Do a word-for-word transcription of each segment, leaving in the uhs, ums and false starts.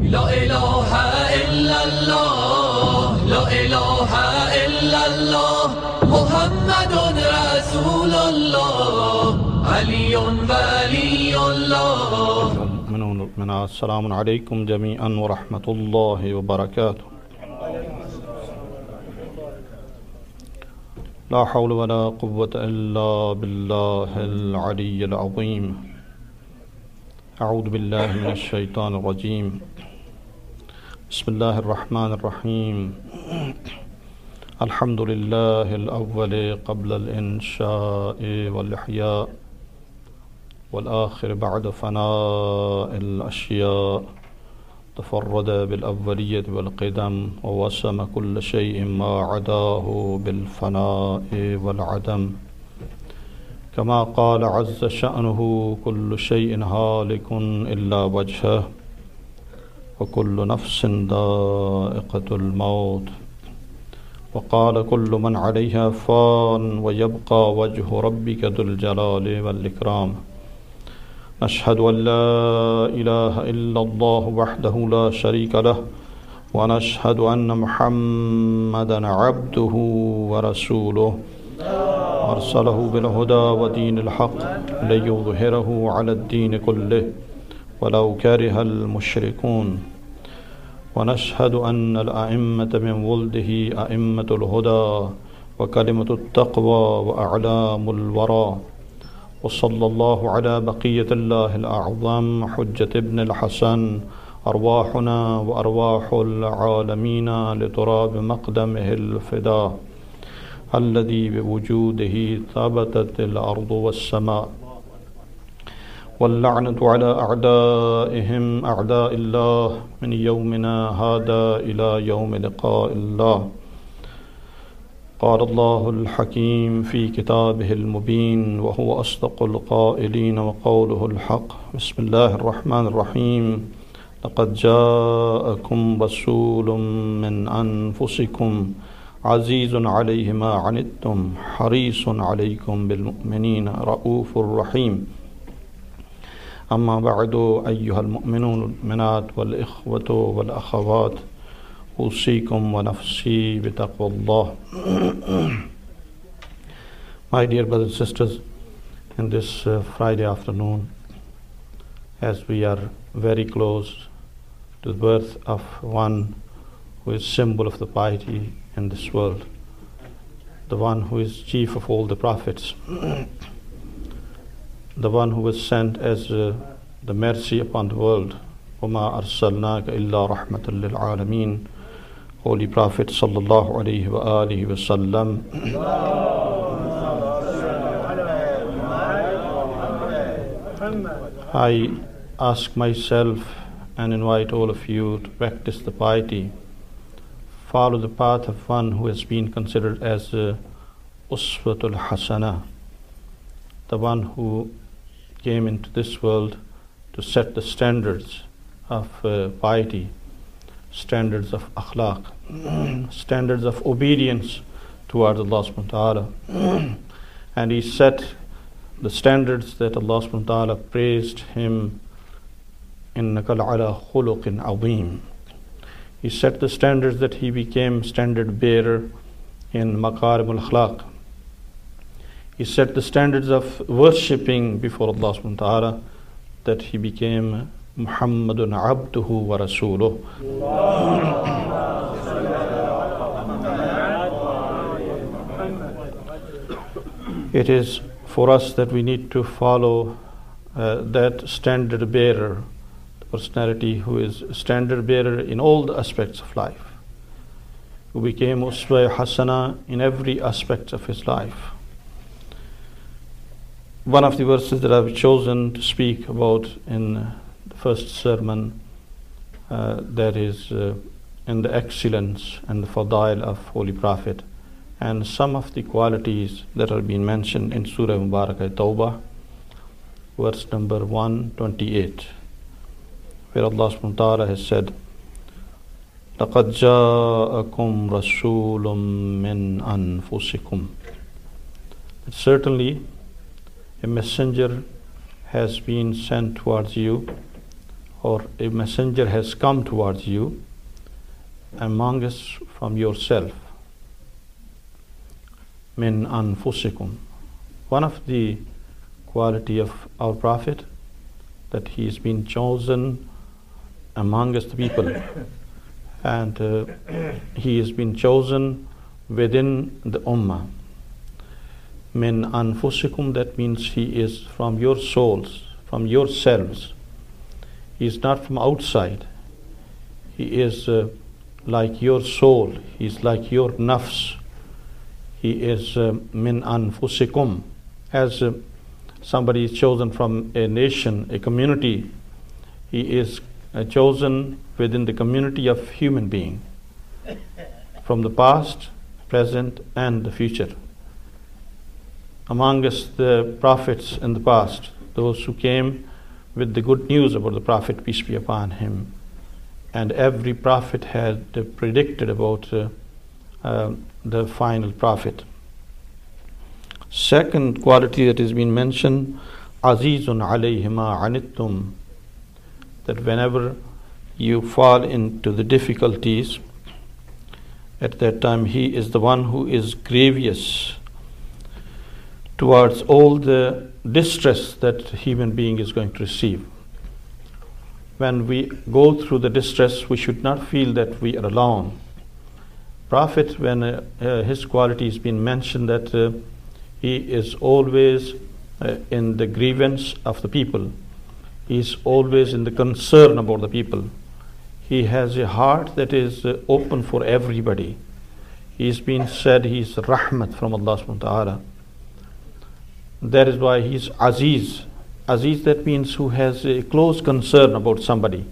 لا إله إلا الله لا إله إلا الله محمد رسول الله علي ولي الله. من السلام عليكم جميعا ورحمة الله وبركاته. لا حول ولا قوة إلا بالله العلي العظيم. أعوذ بالله من الشيطان الرجيم. بسم الله الرحمن الرحيم. الحمد لله الأول قبل الإنشاء والإحياء والآخر بعد فناء الأشياء. تفرد بالأولية والقدم ووسم كل شيء ما عداه بالفناء والعدم. كما قال عز شأنه كل شيء هالك إلا وجهه وكل نفس ذائقة الموت. وقال كل من عليها فان ويبقى وجه ربك ذو الجلال والإكرام. نشهد أن لا إله إلا الله وحده لا شريك له ونشهد أن محمدا عبده ورسوله أرسله بالهدى ودين الحق ليظهره على الدين كله ولو كره المشركون. ونشهد أن الأئمة من ولده أئمة الهدى وكلمة التقوى وأعلام الورى. وصلى الله على بقية الله الأعظم حجة ابن الحسن أرواحنا وأرواح العالمين لتراب مقدمه الفداء الذي بوجوده ثبتت الأرض والسماء. واللعنة على أعدائهم أعداء الله من يومنا هذا إلى يوم لقاء الله. قال الله الحكيم في كتابه المبين وهو أصدق القائلين وقوله الحق. بسم الله الرحمن الرحيم. لقد جاءكم رسول من أنفسكم عزيز عليه ما عنتم حريص عليكم بالمؤمنين رؤوف رحيم. أما بعد أيها المؤمنون والمؤمنات والإخوة والأخوات أوصيكم ونفسي بتقوى الله. My dear brothers and sisters, in this uh, Friday afternoon, as we are very close to the birth of one who is symbol of the piety in this world, the one who is chief of all the prophets, the one who was sent as uh, the mercy upon the world. وَمَا أَرْسَلْنَاكَ إِلَّا رَحْمَةً لِلْعَالَمِينَ. Holy Prophet sallallahu alayhi wa alihi wa sallam. I ask myself and invite all of you to practice the piety, follow the path of one who has been considered as uh, Uswatul Hasana, the one who came into this world to set the standards of uh, piety, standards of akhlaq, standards of obedience towards Allah subhanahu wa ta'ala. And he set the standards that Allah subhanahu wa ta'ala praised him, innaka la'ala khuluqin azim. He set the standards that he became standard bearer in makarim al-akhlaq. He set the standards of worshipping before Allah subhanahu wa ta'ala, that he became Muhammadun abduhu wa rasuluh. It is for us that we need to follow uh, that standard bearer, the personality who is standard bearer in all the aspects of life, who became Uswa Hasana in every aspect of his life. One of the verses that I've chosen to speak about in the first sermon, uh, that is uh, in the excellence and the fadail of Holy Prophet, and some of the qualities that are being mentioned in Surah Mubarakah Tawbah, verse number one twenty-eight, where Allah subhanahu wa ta'ala has said, لَقَدْ جَاءَكُمْ رَسُولٌ مِّنْ أَنفُسِكُمْ. Certainly a messenger has been sent towards you or a messenger has come towards you among us from yourself. Min anfusikum. One of the quality of our Prophet, that he has been chosen among us the people, and uh, he has been chosen within the ummah. Min anfusikum, that means he is from your souls, from yourselves. He is not from outside. He is uh, like your soul. He is like your nafs. He is uh, min anfusikum. As uh, somebody is chosen from a nation, a community, he is uh, chosen within the community of human being, from the past, present, and the future. Among us, the prophets in the past, those who came with the good news about the Prophet, peace be upon him, and every prophet had uh, predicted about uh, uh, the final prophet. Second quality that has been mentioned, Azizun alayhi ma anittum, that whenever you fall into the difficulties, at that time he is the one who is grievous towards all the distress that human being is going to receive. When we go through the distress, we should not feel that we are alone. Prophet, when uh, uh, his quality has been mentioned, that uh, he is always uh, in the grievance of the people. He is always in the concern about the people. He has a heart that is uh, open for everybody. He has been said he is rahmat from Allah subhanahu wa ta'ala. That is why he is Aziz. Aziz, that means who has a close concern about somebody.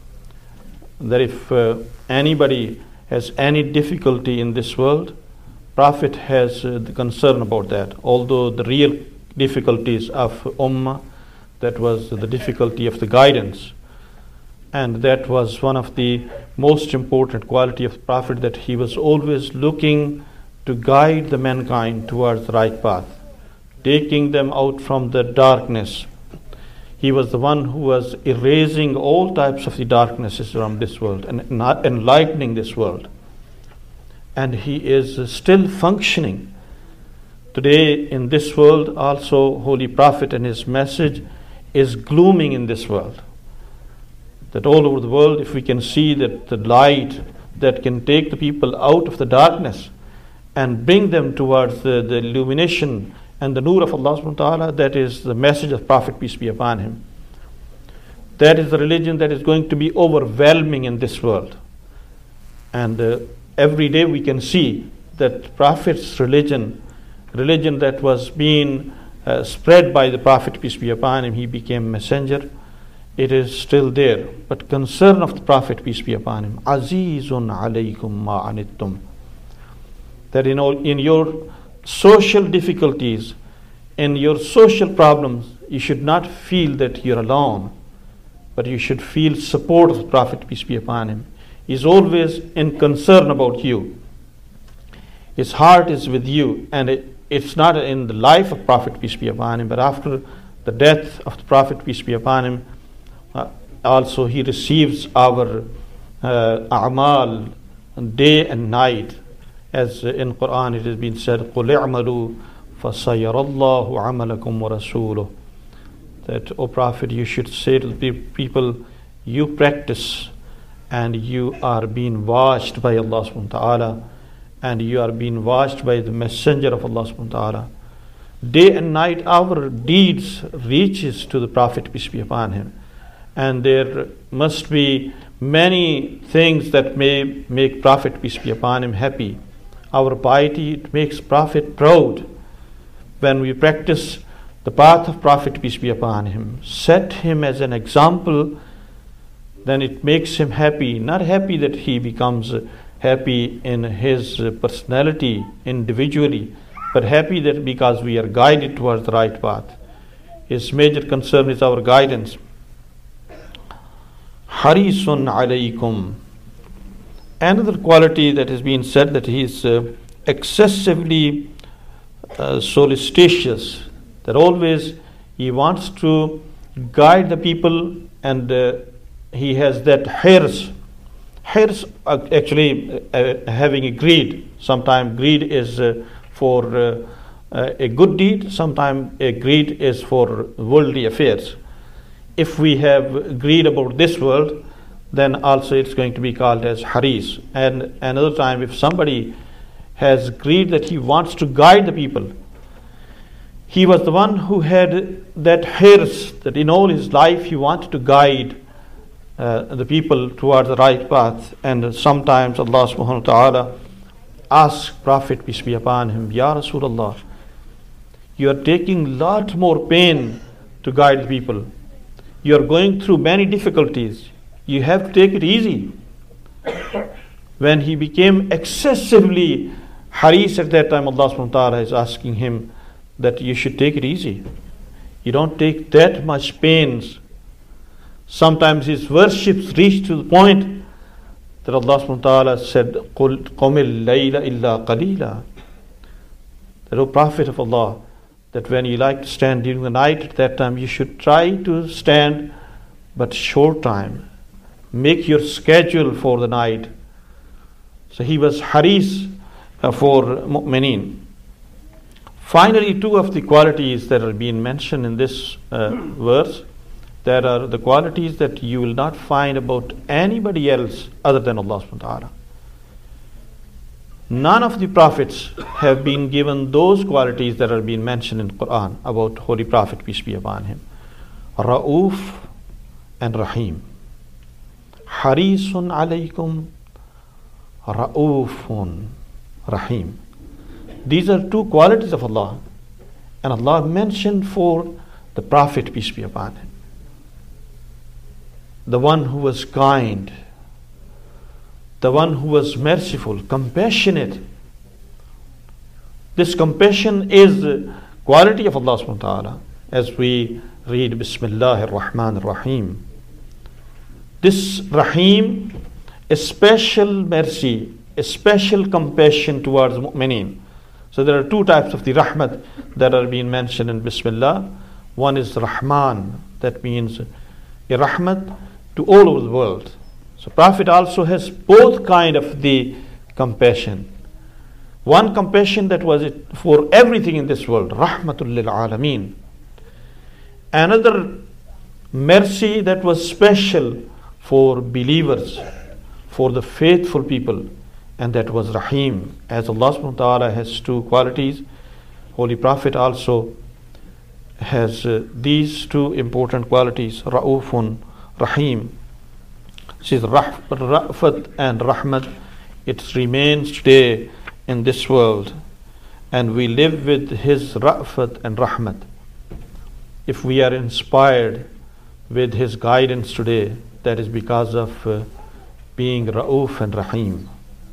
That if uh, anybody has any difficulty in this world, Prophet has uh, the concern about that. Although the real difficulties of Ummah, that was the difficulty of the guidance. And that was one of the most important quality of the Prophet, that he was always looking to guide the mankind towards the right path, taking them out from the darkness. He was the one who was erasing all types of the darknesses from this world and not enlightening this world. And he is still functioning today in this world. Also, Holy Prophet and his message is glooming in this world. That all over the world, if we can see that the light that can take the people out of the darkness and bring them towards the, the illumination and the nur of Allah subhanahu wa ta'ala, that is the message of Prophet, peace be upon him. That is the religion that is going to be overwhelming in this world. And uh, every day we can see that Prophet's religion, religion that was being uh, spread by the Prophet, peace be upon him, he became messenger, it is still there. But concern of the Prophet, peace be upon him, Azizun alaykum ma anittum, that in all, in your social difficulties, in your social problems, you should not feel that you're alone, but you should feel support of the Prophet, peace be upon him. He's always in concern about you. His heart is with you, and it, it's not in the life of Prophet, peace be upon him, but after the death of the Prophet, peace be upon him, uh, also he receives our uh, a'mal day and night. As in Quran it has been said, قُلْ اعْمَلُوا فَسَيَرَ اللَّهُ عَمَلَكُمْ وَرَسُولُهُ, that, O Prophet, you should say to the people, you practice and you are being watched by Allah subhanahu wa ta'ala, and you are being watched by the messenger of Allah subhanahu wa ta'ala. Day and night our deeds reaches to the Prophet, peace be upon him, and there must be many things that may make Prophet, peace be upon him, happy. Our piety, it makes Prophet proud. When we practice the path of Prophet, peace be upon him, set him as an example, then it makes him happy. Not happy that he becomes happy in his personality individually, but happy that because we are guided towards the right path. His major concern is our guidance. Harisun alaykum. Another quality that has been said, that he is uh, excessively uh, solicitous, that always he wants to guide the people and uh, he has that hirs. Hirs, uh, actually uh, having a greed. Sometimes greed is uh, for uh, uh, a good deed, sometimes a greed is for worldly affairs. If we have greed about this world, then also it's going to be called as haris. And another time, if somebody has greed that he wants to guide the people, he was the one who had that hirs, that in all his life he wanted to guide uh, the people towards the right path. And sometimes Allah subhanahu wa ta'ala asks Prophet, peace be upon him, Ya Rasulullah, you are taking lot more pain to guide the people. You are going through many difficulties. You have to take it easy. When he became excessively haris at that time, Allah subhanahu wa ta'ala is asking him that you should take it easy. You don't take that much pains. Sometimes his worships reached to the point that Allah subhanahu wa ta'ala said, قُلْ قُمِ اللَّيْلَ إِلَّا قَلِيلًا. That, O Prophet of Allah, that when you like to stand during the night, at that time you should try to stand but short time. Make your schedule for the night. So he was haris uh, for mu'mineen. Finally, two of the qualities that are being mentioned in this uh, verse, that are the qualities that you will not find about anybody else other than Allah subhanahu wa ta'ala. None of the prophets have been given those qualities that are being mentioned in the Quran about Holy Prophet, peace be upon him. Ra'uf and Rahim. Harisun alaykum, Ra'ufun, Rahim. These are two qualities of Allah. And Allah mentioned for the Prophet, peace be upon him, the one who was kind, the one who was merciful, compassionate. This compassion is the quality of Allah subhanahu wa ta'ala. As we read Bismillahir Rahmanir Rahim. This Rahim, a special mercy, a special compassion towards mu'mineen. So there are two types of the rahmat that are being mentioned in Bismillah. One is Rahman, that means a rahmat to all over the world. So Prophet also has both kind of the compassion. One compassion that was for everything in this world, Rahmatul lil Alameen. Another mercy that was special for believers, for the faithful people, and that was Rahim. As Allah subhanahu wa ta'ala has two qualities, Holy Prophet also has uh, these two important qualities, Ra'ufun, Rahim. This is Ra'fat and Rahmat. It remains today in this world, and we live with His Ra'fat and Rahmat. If we are inspired with His guidance today, that is because of uh, being Ra'uf and Rahim.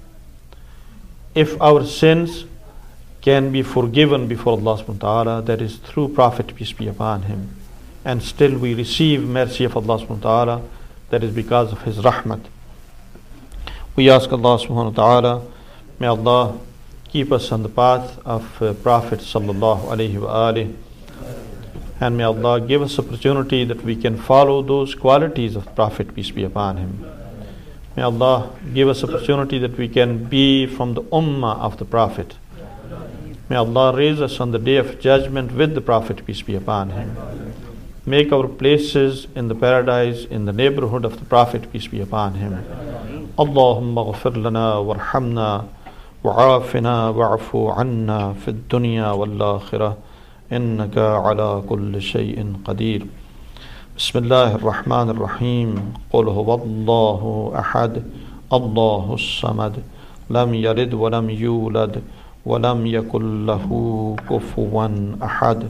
If our sins can be forgiven before Allah subhanahu wa ta'ala, that is through Prophet, peace be upon him, and still we receive mercy of Allah subhanahu wa ta'ala, that is because of His rahmat. We ask Allah subhanahu wa ta'ala, may Allah keep us on the path of uh, Prophet sallallahu alayhi wa alihi, and may Allah give us opportunity that we can follow those qualities of Prophet, peace be upon him. May Allah give us opportunity that we can be from the ummah of the Prophet. May Allah raise us on the day of judgment with the Prophet, peace be upon him. Make our places in the paradise, in the neighborhood of the Prophet, peace be upon him. Allahumma ghafir lana warhamna wa'afina wa'afu anna fi dunya wal akhirah innaka ala kulli shay'in qadir. Bismillahir Rahmanir Rahim. Qul huwallahu ahad, Allahus samad, lam yalid wa lam yulad wa lam yakul lahu kufuwan ahad.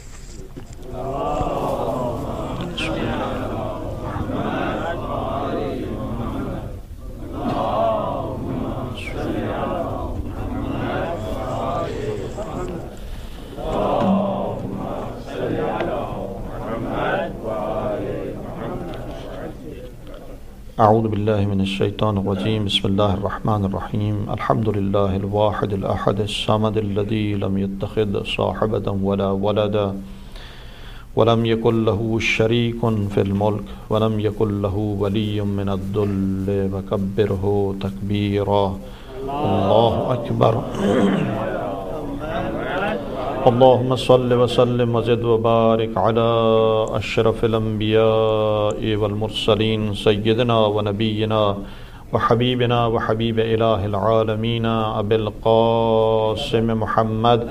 أعوذ بالله من الشيطان الرجيم بسم الله الرحمن الرحيم الحمد لله الواحد الأحد الصمد الذي لم يتخذ صاحبة ولا ولدا ولم يكن له شريك في الملك ولم يكن له ولي من الذل وكبره تكبيرا. الله أكبر. اللهم صل وسلم وزد وبارك على أشرف الأنبياء والمرسلين سيدنا ونبينا وحبيبنا وحبيب إله العالمين أبي القاسم محمد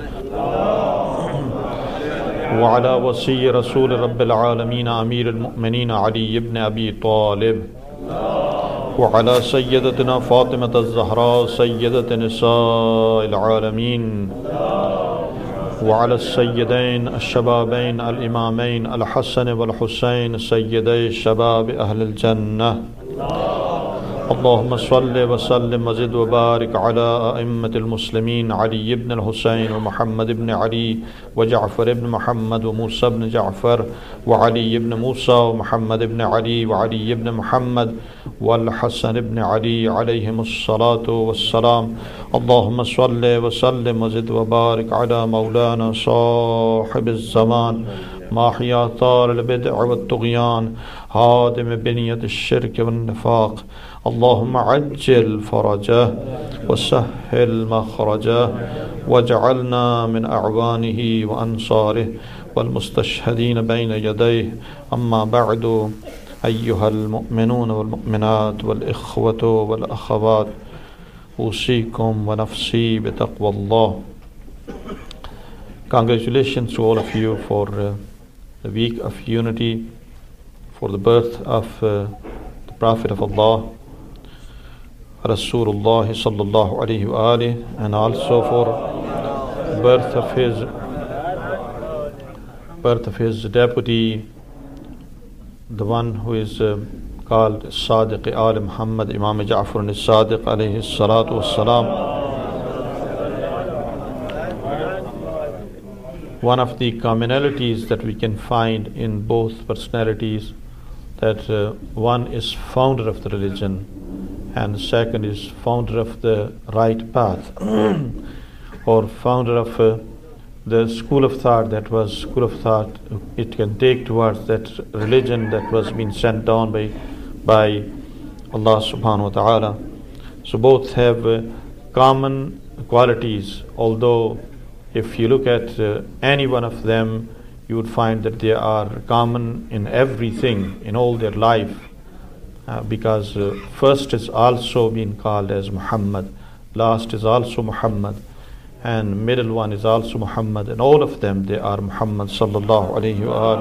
وعلى وصي رسول رب العالمين أمير المؤمنين علي بن أبي طالب وعلى سيدتنا فاطمة الزهراء سيدة نساء العالمين وعلى السيدين الشبابين الإمامين الحسن والحسين سيدي شباب أهل الجنة. اللهم صل وسلم وزد وبارك على أئمة المسلمين علي بن الحسين ومحمد بن علي وجعفر بن محمد وموسى بن جعفر وعلي بن موسى ومحمد بن علي وعلي بن محمد والحسن بن علي عليهم الصلاة والسلام. اللهم صل وسلم وزد وبارك على مولانا صاحب الزمان ماحي آثار البدع والطغيان هادم بنية الشرك والنفاق. اللهم عجل فرجه وسهل مخرجه واجعلنا من أعوانه وأنصاره والمستشهدين بين يديه. أما بعد، أيها المؤمنون والمؤمنات والإخوة والأخوات، أوصيكم ونفسي بتقوى الله. Congratulations to all of you for uh, the week of unity, for the birth of uh, the Prophet of Allah, Rasulullah sallallahu alayhi wa alihi, and also for the birth of his birth of his deputy, the one who is uh, called Sadiq Al Muhammad Imam Ja'far al-Sadiq alayhi salatu wassalam. One of the commonalities that we can find in both personalities, that uh, one is founder of the religion and second is founder of the right path or founder of uh, the school of thought that was school of thought it can take towards that religion that was being sent down by by Allah subhanahu wa ta'ala. So both have uh, common qualities, although if you look at uh, any one of them, you would find that they are common in everything, in all their life, uh, because uh, first is also being called as Muhammad, last is also Muhammad, and middle one is also Muhammad, and all of them, they are Muhammad sallallahu alayhi wa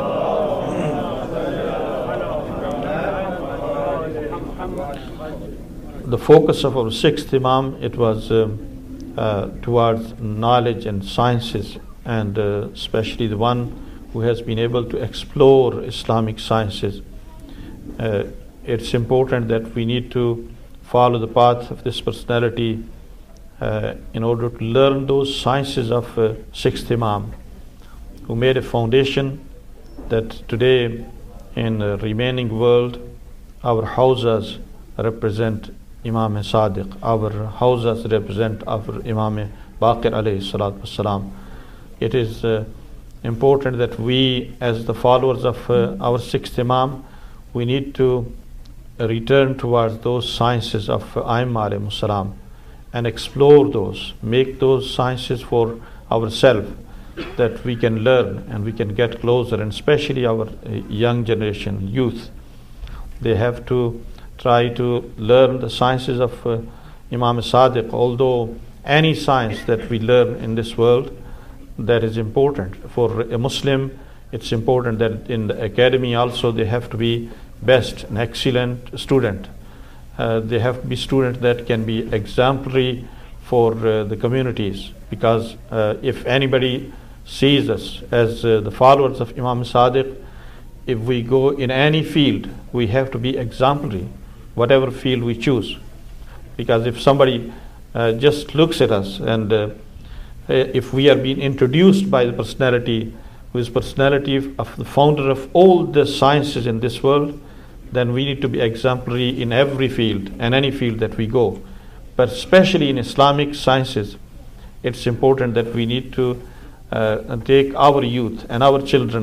sallam. The focus of our sixth Imam, it was um, Uh, towards knowledge and sciences, and uh, especially the one who has been able to explore Islamic sciences. Uh, it's important that we need to follow the path of this personality uh, in order to learn those sciences of uh, sixth Imam, who made a foundation that today in the remaining world our houses represent Imam Sadiq, our houses represent our Imam Baqir alayhi salatu wassalam. It is uh, important that we, as the followers of uh, our sixth Imam, we need to return towards those sciences of Aimma alayhi salam and explore those, make those sciences for ourselves, that we can learn and we can get closer, and especially our uh, young generation, youth. They have to try to learn the sciences of uh, Imam Sadiq, although any science that we learn in this world, that is important. For a Muslim, it's important that in the academy also they have to be best, an excellent student. Uh, they have to be students that can be exemplary for uh, the communities, because uh, if anybody sees us as uh, the followers of Imam Sadiq, if we go in any field, we have to be exemplary, whatever field we choose. Because if somebody uh, just looks at us, and uh, if we are being introduced by the personality who is personality of the founder of all the sciences in this world, then we need to be exemplary in every field and any field that we go. But especially in Islamic sciences, it's important that we need to uh, take our youth and our children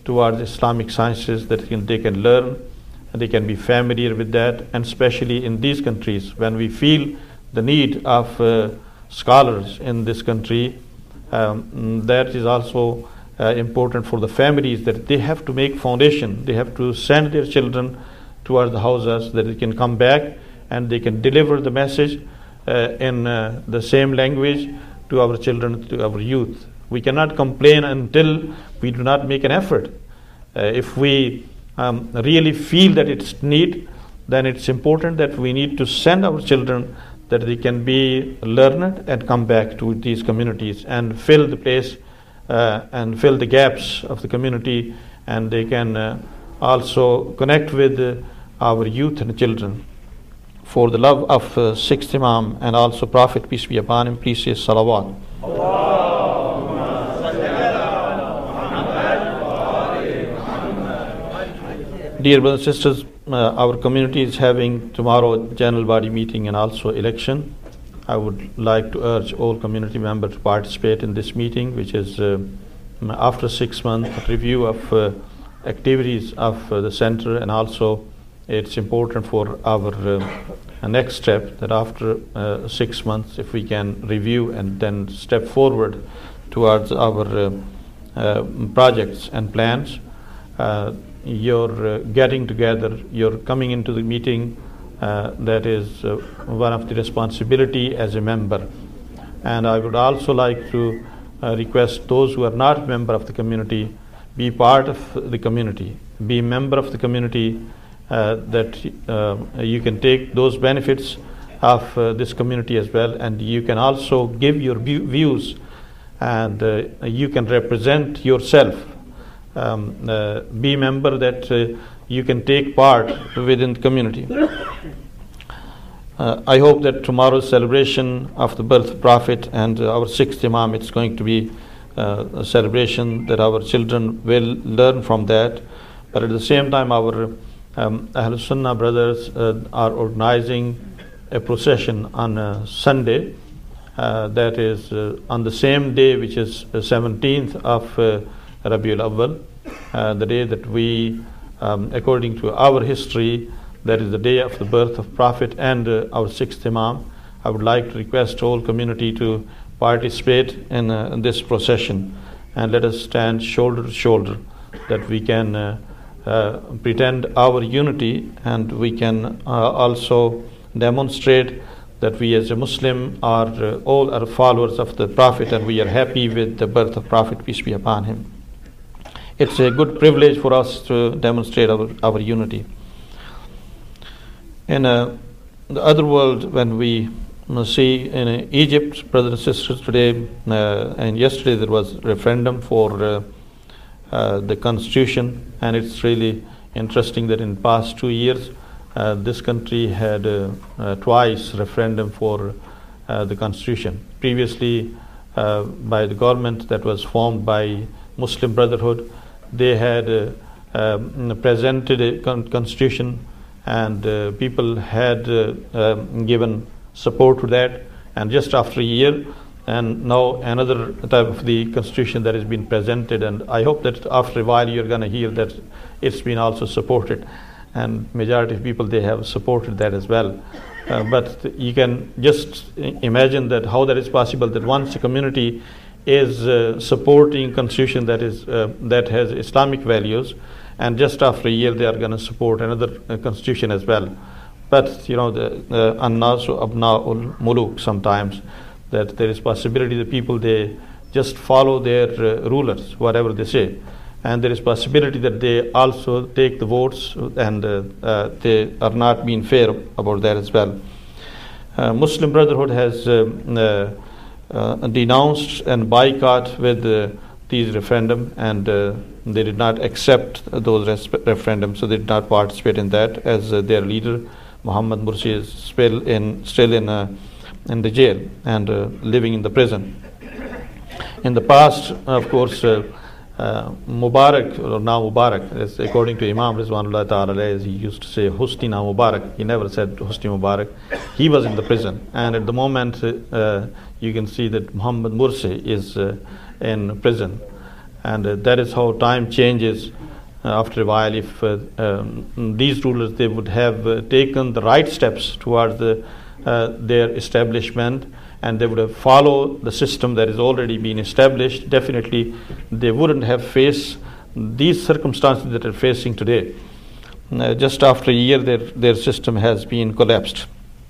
towards Islamic sciences that can, they can learn, and they can be familiar with that, and especially in these countries when we feel the need of uh, scholars in this country, um, that is also uh, important for the families, that they have to make foundation, they have to send their children towards the houses, that they can come back and they can deliver the message uh, in uh, the same language to our children, to our youth. We cannot complain until we do not make an effort. Uh, if we um, really feel that it's need, then it's important that we need to send our children that they can be learned and come back to these communities and fill the place uh, and fill the gaps of the community, and they can uh, also connect with uh, our youth and children. For the love of uh, sixth Imam and also Prophet, peace be upon him, please say salawat. Dear brothers and sisters, uh, our community is having tomorrow general body meeting and also election. I would like to urge all community members to participate in this meeting, which is uh, after six months review of uh, activities of uh, the center, and also it's important for our uh, next step that after uh, six months, if we can review and then step forward towards our uh, uh, projects and plans. Uh, you're uh, getting together, you're coming into the meeting, uh, that is uh, one of the responsibility as a member. And I would also like to uh, request those who are not member of the community, be part of the community, be a member of the community, uh, that uh, you can take those benefits of uh, this community as well, and you can also give your view- views and uh, you can represent yourself. Um, uh, be a member that uh, you can take part within the community. Uh, I hope that tomorrow's celebration of the birth of Prophet and uh, our sixth Imam, it's going to be uh, a celebration that our children will learn from that. But at the same time, our um, Ahlul Sunnah brothers uh, are organizing a procession on uh, Sunday, uh, that is uh, on the same day, which is the seventeenth of uh, Rabiul Awwal, uh, the day that we, um, according to our history, that is the day of the birth of Prophet and uh, our sixth Imam. I would like to request all community to participate in, uh, in this procession, and let us stand shoulder to shoulder, that we can uh, uh, pretend our unity, and we can uh, also demonstrate that we as a Muslim are uh, all are followers of the Prophet, and we are happy with the birth of Prophet, peace be upon him. It's a good privilege for us to demonstrate our, our unity. In uh, the other world, when we see in uh, Egypt, brothers and sisters, today uh, and yesterday there was a referendum for uh, uh, the constitution, and it's really interesting that in the past two years uh, this country had uh, uh, twice referendum for uh, the constitution. Previously, uh, by the government that was formed by Muslim Brotherhood, they had uh, um, presented a con- constitution, and uh, people had uh, uh, given support to that, and just after a year, and now another type of the constitution that has been presented, and I hope that after a while you're going to hear that it's been also supported, and majority of people, they have supported that as well. Uh, but you can just imagine that how that is possible, that once a community is uh, supporting constitution that is uh, that has Islamic values, and just after a year they are going to support another uh, constitution as well. But you know, the annasu abna'ul muluk, sometimes that there is possibility that people, they just follow their uh, rulers, whatever they say, and there is possibility that they also take the votes, and uh, uh, they are not being fair about that as well. Uh, Muslim Brotherhood has um, uh, uh, denounced and boycott with uh, these referendum, and uh, they did not accept those res- referendums, so they did not participate in that, as uh, their leader Muhammad Mursi is still in still in uh, in the jail and uh, living in the prison. In the past, of course, uh, uh, Mubarak, or now Mubarak, as according to Imam Rizwanullah Ta'ala, as he used to say, Husni na Mubarak. He never said Husni Mubarak. He was in the prison, and at the moment uh, you can see that Muhammad Mursi is uh, in prison. And uh, that is how time changes. Uh, after a while, if uh, um, these rulers, they would have uh, taken the right steps towards the, uh, their establishment, and they would have followed the system that is already been established, definitely they wouldn't have faced these circumstances that are facing today. Uh, just after a year, their, their system has been collapsed.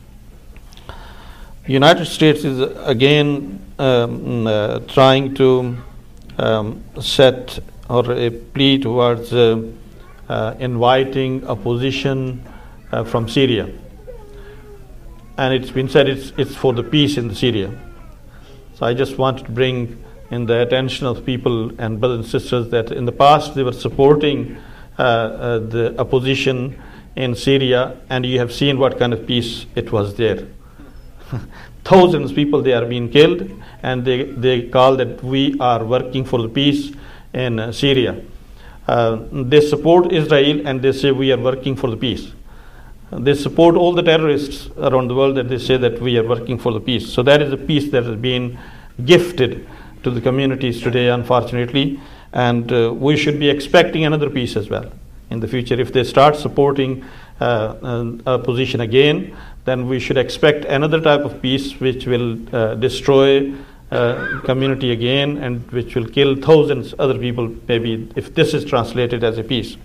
United States is again um, uh, trying to um, set or a plea towards uh, uh, inviting opposition uh, from Syria. And it's been said it's, it's for the peace in Syria. So I just wanted to bring in the attention of people and brothers and sisters that in the past they were supporting uh, uh, the opposition in Syria, and you have seen what kind of peace it was there. Thousands of people, they are being killed, and they, they call that we are working for the peace in uh, Syria. Uh, they support Israel and they say we are working for the peace. They support all the terrorists around the world that they say that we are working for the peace. So that is a peace that has been gifted to the communities today, unfortunately, and uh, we should be expecting another peace as well in the future. If they start supporting uh, a position again, then we should expect another type of peace which will uh, destroy uh, community again and which will kill thousands other people, maybe, if this is translated as a peace.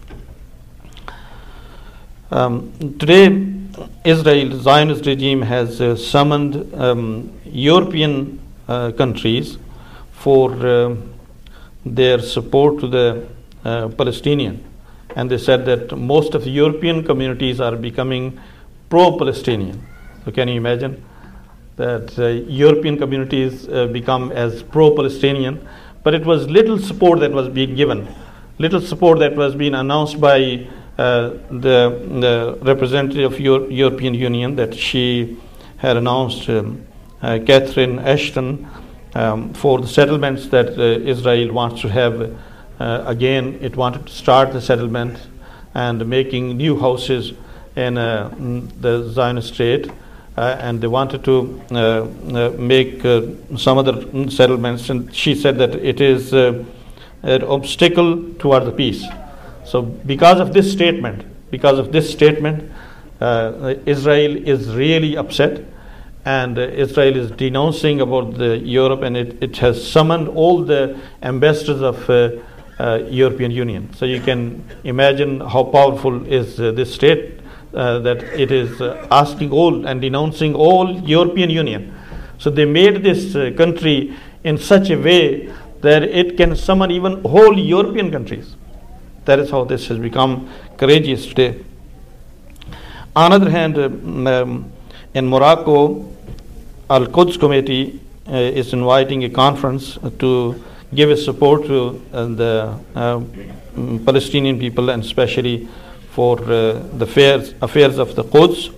Um, today, Israel, the Zionist regime, has uh, summoned um, European uh, countries for uh, their support to the uh, Palestinian. And they said that most of the European communities are becoming pro-Palestinian. So can you imagine that uh, European communities uh, become as pro-Palestinian? But it was little support that was being given, little support that was being announced by uh, the, the representative of Euro- European Union, that she had announced, um, uh, Catherine Ashton, um, for the settlements that uh, Israel wants to have. Uh, again, it wanted to start the settlement and making new houses in uh, the Zionist state, uh, and they wanted to uh, uh, make uh, some other settlements, and she said that it is uh, an obstacle toward the peace. So because of this statement, because of this statement, uh, Israel is really upset, and uh, Israel is denouncing about the Europe, and it, it has summoned all the ambassadors of uh, uh, European Union. So you can imagine how powerful is uh, this state, uh, that it is uh, asking all and denouncing all European Union. So they made this uh, country in such a way that it can summon even whole European countries. That is how this has become courageous today. On the other hand, um, in Morocco, Al-Quds Committee uh, is inviting a conference to give its support to uh, the uh, Palestinian people, and especially for uh, the affairs, affairs of the Quds.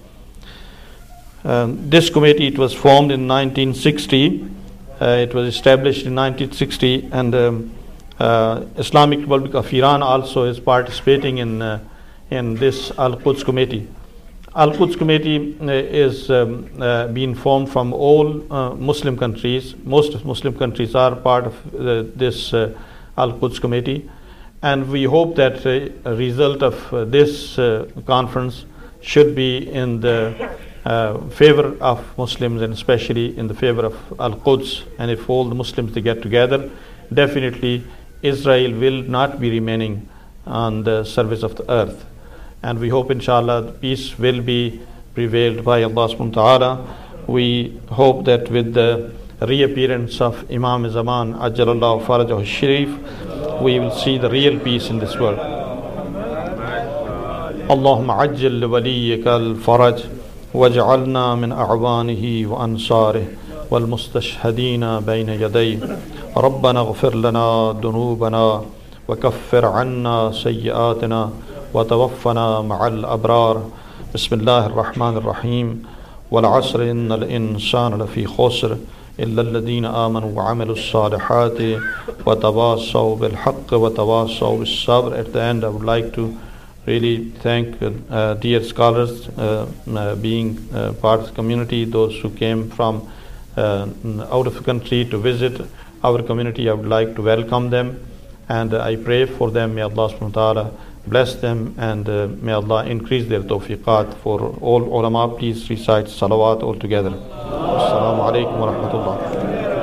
Um, this committee, it was formed in nineteen sixty. Uh, it was established in nineteen sixty, and um, uh, Islamic Republic of Iran also is participating in uh, in this Al-Quds Committee. Al-Quds Committee uh, is um, uh, being formed from all uh, Muslim countries. Most of Muslim countries are part of uh, this uh, Al-Quds Committee, and we hope that uh, a result of uh, this uh, conference should be in the uh, favor of Muslims, and especially in the favor of Al-Quds. And if all the Muslims they get together, definitely Israel will not be remaining on the surface of the earth. And we hope, inshallah, the peace will be prevailed by Allah subhanahu wa ta'ala. We hope that with the reappearance of Imam Zaman, Ajjalallahu Farajahu Sharif, we will see the real peace in this world. Allahumma ajjal li waliyyika al-faraj waj'alna min a'wanihi wa ansarihi wal mustashhadina bayna yadayhi. Rabbana ghfir lana dunubana wa kaffir anna sayyi'atina وتوفنا مع الأبرار. بسم الله الرحمن الرحيم. والعصر إن الإنسان لفي خسر إلا الذين آمنوا وعملوا الصالحات وتواصوا بالحق وتواصوا بالصبر. At the end, I would like to really thank uh, dear scholars uh, uh, being uh, part of the community, those who came from uh, out of the country to visit our community. I would like to welcome them and uh, I pray for them. May Allah subhanahu wa ta'ala bless them, and uh, may Allah increase their tawfiqat. For all ulama, please recite salawat all together. Assalamu alaikum wa rahmatullah.